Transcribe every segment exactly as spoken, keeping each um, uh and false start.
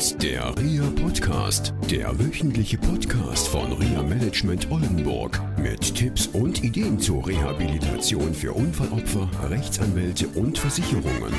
hört der R I A Podcast, der wöchentliche Podcast von R I A Management Oldenburg mit Tipps und Ideen zur Rehabilitation für Unfallopfer, Rechtsanwälte und Versicherungen.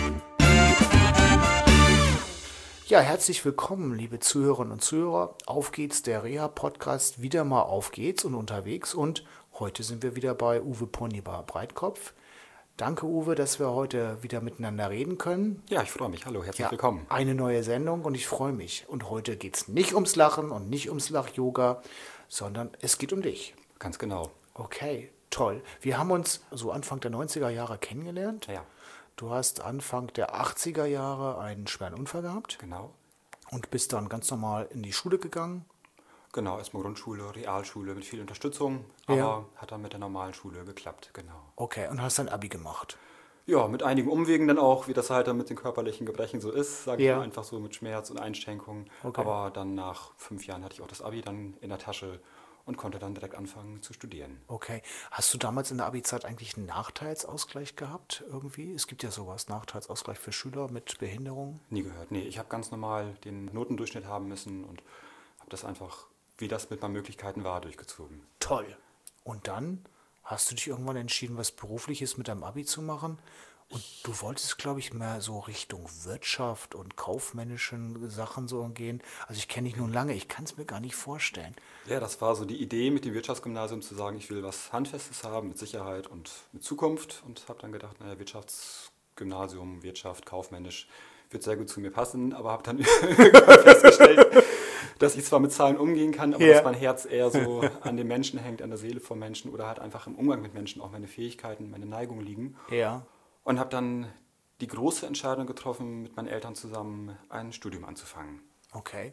Ja, herzlich willkommen, liebe Zuhörerinnen und Zuhörer. Auf geht's, der R I A Podcast, wieder mal auf geht's und unterwegs. Und heute sind wir wieder bei Uwe Ponybar-Breitkopf. Danke, Uwe, dass wir heute wieder miteinander reden können. Ja, ich freue mich. Hallo, herzlich ja, willkommen. Eine neue Sendung und ich freue mich. Und heute geht es nicht ums Lachen und nicht ums Lach-Yoga, sondern es geht um dich. Ganz genau. Okay, toll. Wir haben uns so Anfang der neunziger Jahre kennengelernt. Ja. Du hast Anfang der achtziger Jahre einen schweren Unfall gehabt. Genau. Und bist dann ganz normal in die Schule gegangen. Genau, erstmal Grundschule, Realschule mit viel Unterstützung, aber Ja. hat dann mit der normalen Schule geklappt, genau. Okay, und hast dann Abi gemacht. Ja, mit einigen Umwegen dann auch, wie das halt dann mit den körperlichen Gebrechen so ist, sage Ja. ich mal, einfach so mit Schmerz und Einschränkungen. Okay. Aber dann nach fünf Jahren hatte ich auch das Abi dann in der Tasche und konnte dann direkt anfangen zu studieren. Okay. Hast du damals in der Abi-Zeit eigentlich einen Nachteilsausgleich gehabt irgendwie? Es gibt ja sowas, Nachteilsausgleich für Schüler mit Behinderung. Nie gehört. Nee, ich habe ganz normal den Notendurchschnitt haben müssen und habe das einfach, wie das mit meinen Möglichkeiten war, durchgezogen. Toll. Und dann hast du dich irgendwann entschieden, was Berufliches mit deinem Abi zu machen? Und du wolltest, glaube ich, mehr so Richtung Wirtschaft und kaufmännischen Sachen so gehen. Also ich kenne dich nun lange, ich kann es mir gar nicht vorstellen. Ja, das war so die Idee mit dem Wirtschaftsgymnasium zu sagen, ich will was Handfestes haben mit Sicherheit und mit Zukunft und habe dann gedacht, naja, Wirtschaftsgymnasium, Wirtschaft, kaufmännisch wird sehr gut zu mir passen, aber habe dann festgestellt, dass ich zwar mit Zahlen umgehen kann, aber Ja. dass mein Herz eher so an den Menschen hängt, an der Seele vom Menschen oder halt einfach im Umgang mit Menschen auch meine Fähigkeiten, meine Neigungen liegen. Ja. Und habe dann die große Entscheidung getroffen, mit meinen Eltern zusammen ein Studium anzufangen. Okay.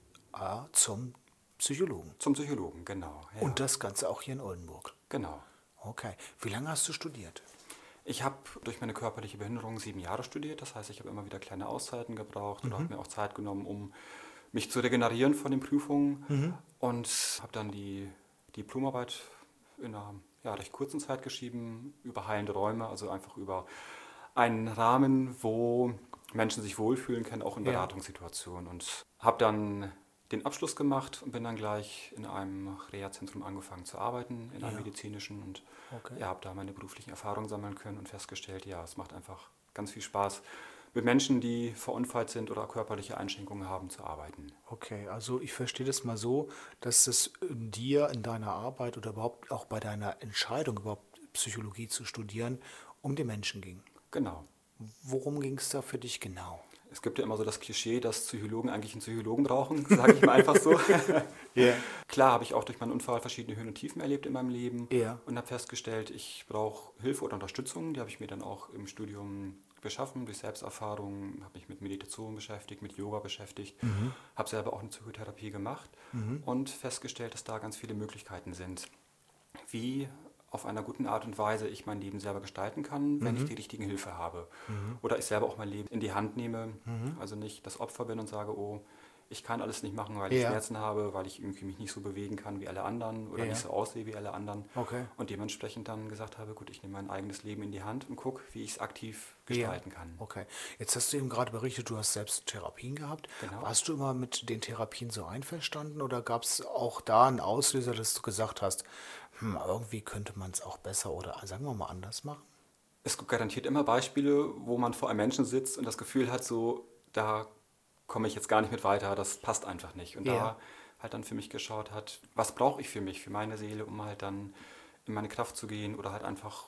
Ah, zum Psychologen. Zum Psychologen, genau. Ja. Und das Ganze auch hier in Oldenburg. Genau. Okay. Wie lange hast du studiert? Ich habe durch meine körperliche Behinderung sieben Jahre studiert. Das heißt, ich habe immer wieder kleine Auszeiten gebraucht oder habe mir auch Zeit genommen, um mich zu regenerieren von den Prüfungen. Mhm. Und habe dann die Diplomarbeit in einer ja, recht kurzen Zeit geschrieben über heilende Räume, also einfach über einen Rahmen, wo Menschen sich wohlfühlen können, auch in Ja. Beratungssituationen. Und habe dann den Abschluss gemacht und bin dann gleich in einem Reha-Zentrum angefangen zu arbeiten, in einem Ja. medizinischen und Okay. ja, habe da meine beruflichen Erfahrungen sammeln können und festgestellt, ja, es macht einfach ganz viel Spaß, mit Menschen, die verunfallt sind oder körperliche Einschränkungen haben, zu arbeiten. Okay, also ich verstehe das mal so, dass es in dir, in deiner Arbeit oder überhaupt auch bei deiner Entscheidung, überhaupt Psychologie zu studieren, um den Menschen ging. Genau. Worum ging es da für dich genau? Es gibt ja immer so das Klischee, dass Psychologen eigentlich einen Psychologen brauchen, sage ich mal einfach so. Ja. Klar habe ich auch durch meinen Unfall verschiedene Höhen und Tiefen erlebt in meinem Leben Ja. und habe festgestellt, ich brauche Hilfe oder Unterstützung. Die habe ich mir dann auch im Studium beschaffen, durch Selbsterfahrung, habe mich mit Meditation beschäftigt, mit Yoga beschäftigt, Mhm. habe selber auch eine Psychotherapie gemacht und festgestellt, dass da ganz viele Möglichkeiten sind, wie auf einer guten Art und Weise ich mein Leben selber gestalten kann, wenn ich die richtigen Hilfe habe. Oder ich selber auch mein Leben in die Hand nehme, also nicht das Opfer bin und sage, oh, ich kann alles nicht machen, weil ich Ja. Schmerzen habe, weil ich irgendwie mich nicht so bewegen kann wie alle anderen oder Ja. nicht so aussehe wie alle anderen. Okay. Und dementsprechend dann gesagt habe, gut, ich nehme mein eigenes Leben in die Hand und gucke, wie ich es aktiv gestalten Ja. kann. Okay. Jetzt hast du eben gerade berichtet, du hast selbst Therapien gehabt. Genau. Warst du immer mit den Therapien so einverstanden oder gab es auch da einen Auslöser, dass du gesagt hast, hm, irgendwie könnte man es auch besser oder sagen wir mal anders machen? Es gibt garantiert immer Beispiele, wo man vor einem Menschen sitzt und das Gefühl hat, so, da komme ich jetzt gar nicht mit weiter, das passt einfach nicht. Und Ja. da halt dann für mich geschaut hat, was brauche ich für mich, für meine Seele, um halt dann in meine Kraft zu gehen oder halt einfach,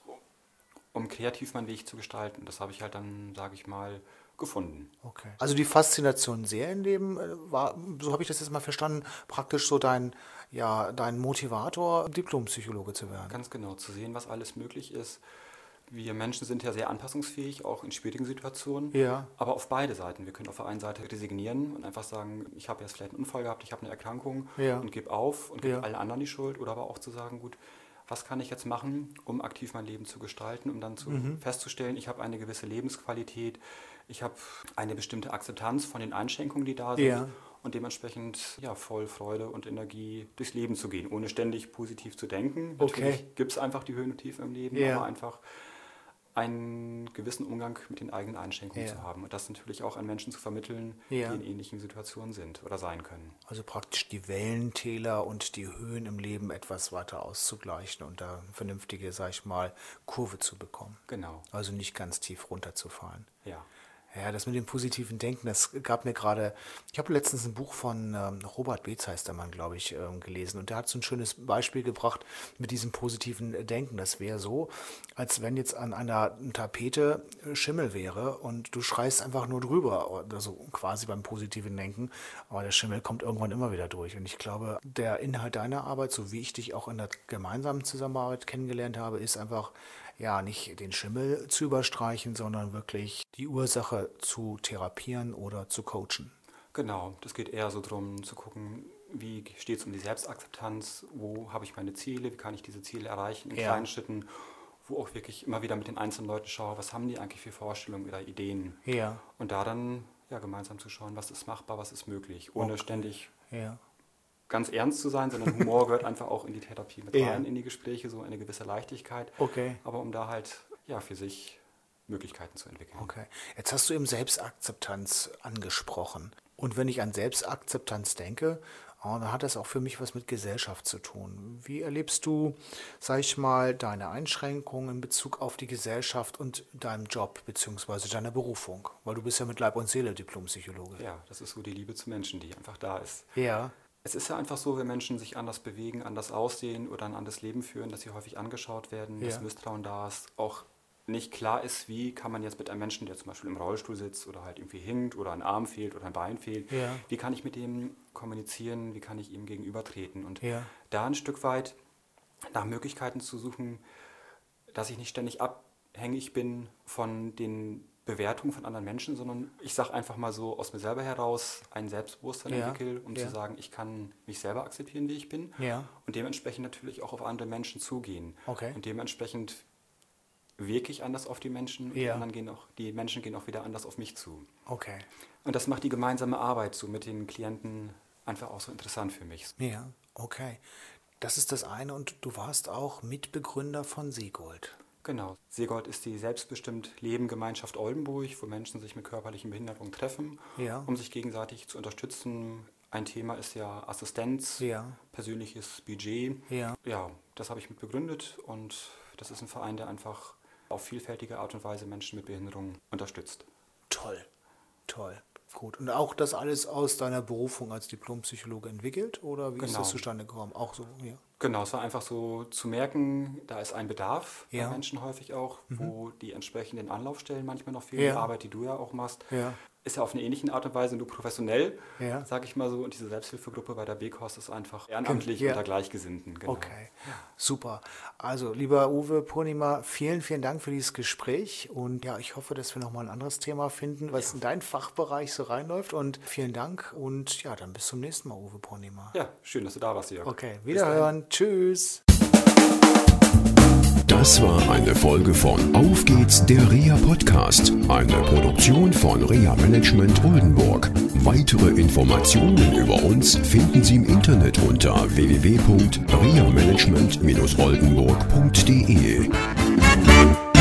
um kreativ meinen Weg zu gestalten. Das habe ich halt dann, sage ich mal, gefunden. Okay. Also die Faszination Seelenleben äh, war, so habe ich das jetzt mal verstanden, praktisch so dein, ja, dein Motivator, Diplompsychologe zu werden. Ganz genau, zu sehen, was alles möglich ist. Wir Menschen sind ja sehr anpassungsfähig, auch in schwierigen Situationen, Ja. aber auf beide Seiten. Wir können auf der einen Seite resignieren und einfach sagen, ich habe jetzt vielleicht einen Unfall gehabt, ich habe eine Erkrankung Ja. und gebe auf und gebe Ja. allen anderen die Schuld. Oder aber auch zu sagen, gut, was kann ich jetzt machen, um aktiv mein Leben zu gestalten, um dann zu festzustellen, ich habe eine gewisse Lebensqualität, ich habe eine bestimmte Akzeptanz von den Einschränkungen, die da sind. Ja. Und dementsprechend ja, voll Freude und Energie durchs Leben zu gehen, ohne ständig positiv zu denken. Okay. Natürlich gibt es einfach die Höhen und Tiefen im Leben, Ja. aber einfach einen gewissen Umgang mit den eigenen Einschränkungen Ja. zu haben und das natürlich auch an Menschen zu vermitteln, Ja. die in ähnlichen Situationen sind oder sein können. Also praktisch die Wellentäler und die Höhen im Leben etwas weiter auszugleichen und da eine vernünftige, sag ich mal, Kurve zu bekommen. Genau, Also nicht ganz tief runterzufallen. ja. Ja, das mit dem positiven Denken, das gab mir gerade, ich habe letztens ein Buch von ähm, Robert Beetz, heißt der Mann, glaube ich, ähm, gelesen und der hat so ein schönes Beispiel gebracht mit diesem positiven Denken. Das wäre so, als wenn jetzt an einer Tapete Schimmel wäre und du schreist einfach nur drüber, also quasi beim positiven Denken, aber der Schimmel kommt irgendwann immer wieder durch. Und ich glaube, der Inhalt deiner Arbeit, so wie ich dich auch in der gemeinsamen Zusammenarbeit kennengelernt habe, ist einfach, ja, nicht den Schimmel zu überstreichen, sondern wirklich die Ursache zu therapieren oder zu coachen. Genau, das geht eher so darum zu gucken, wie steht es um die Selbstakzeptanz, wo habe ich meine Ziele, wie kann ich diese Ziele erreichen in Ja. kleinen Schritten, wo auch wirklich immer wieder mit den einzelnen Leuten schaue, was haben die eigentlich für Vorstellungen oder Ideen. Ja, Und da dann ja, gemeinsam zu schauen, was ist machbar, was ist möglich, ohne Okay. ständig ja, ganz ernst zu sein, sondern Humor gehört einfach auch in die Therapie mit Ja. rein, in die Gespräche, so eine gewisse Leichtigkeit, okay. aber um da halt ja, für sich Möglichkeiten zu entwickeln. Okay. Jetzt hast du eben Selbstakzeptanz angesprochen. Und wenn ich an Selbstakzeptanz denke, oh, dann hat das auch für mich was mit Gesellschaft zu tun. Wie erlebst du, sag ich mal, deine Einschränkungen in Bezug auf die Gesellschaft und deinem Job bzw. deiner Berufung? Weil du bist ja mit Leib und Seele Diplompsychologe. Ja, das ist so die Liebe zu Menschen, die einfach da ist. Ja, Es ist ja einfach so, wenn Menschen sich anders bewegen, anders aussehen oder ein anderes Leben führen, dass sie häufig angeschaut werden, Ja. dass Misstrauen da ist, auch nicht klar ist, wie kann man jetzt mit einem Menschen, der zum Beispiel im Rollstuhl sitzt oder halt irgendwie hinkt oder ein Arm fehlt oder ein Bein fehlt, Ja. wie kann ich mit dem kommunizieren, wie kann ich ihm gegenübertreten und Ja. da ein Stück weit nach Möglichkeiten zu suchen, dass ich nicht ständig abhängig bin von den Bewertungen von anderen Menschen, sondern ich sage einfach mal so aus mir selber heraus ein Selbstbewusstsein Ja, entwickle, um ja. zu sagen, ich kann mich selber akzeptieren, wie ich bin Ja. und dementsprechend natürlich auch auf andere Menschen zugehen. Okay. Und dementsprechend wirke ich anders auf die Menschen und Ja. die, anderen gehen auch, die Menschen gehen auch wieder anders auf mich zu. okay. Und das macht die gemeinsame Arbeit so mit den Klienten einfach auch so interessant für mich. Ja, okay. Das ist das eine und du warst auch Mitbegründer von Seegold. Genau. Seegold ist die selbstbestimmt Leben-Gemeinschaft Oldenburg, wo Menschen sich mit körperlichen Behinderungen treffen, Ja. um sich gegenseitig zu unterstützen. Ein Thema ist ja Assistenz, Ja. persönliches Budget. Ja. Ja, das habe ich mit begründet und das ist ein Verein, der einfach auf vielfältige Art und Weise Menschen mit Behinderungen unterstützt. Toll, toll, gut. Und auch das alles aus deiner Berufung als Diplompsychologe entwickelt oder wie ist Genau. das zustande gekommen? Auch so, ja. Genau, es war einfach so zu merken, da ist ein Bedarf Ja. bei Menschen häufig auch, wo die entsprechenden Anlaufstellen manchmal noch fehlen. Ja. Die Arbeit, die du ja auch machst, Ja. ist ja auf eine ähnliche Art und Weise nur professionell, Ja. sag ich mal so. Und diese Selbsthilfegruppe bei der B-Kost ist einfach ehrenamtlich Ja. unter Gleichgesinnten. Genau. Okay, super. Also, lieber Uwe Purnima, vielen, vielen Dank für dieses Gespräch. Und ja, ich hoffe, dass wir nochmal ein anderes Thema finden, was in deinen Fachbereich so reinläuft. Und vielen Dank und ja, dann bis zum nächsten Mal, Uwe Purnima. Ja, schön, dass du da warst, Jörg. Okay, Bis dahin. wiederhören. Tschüss. Das war eine Folge von Auf geht's, der Reha Podcast, eine Produktion von Reha Management Oldenburg. Weitere Informationen über uns finden Sie im Internet unter w w w punkt reha management dash oldenburg punkt d e.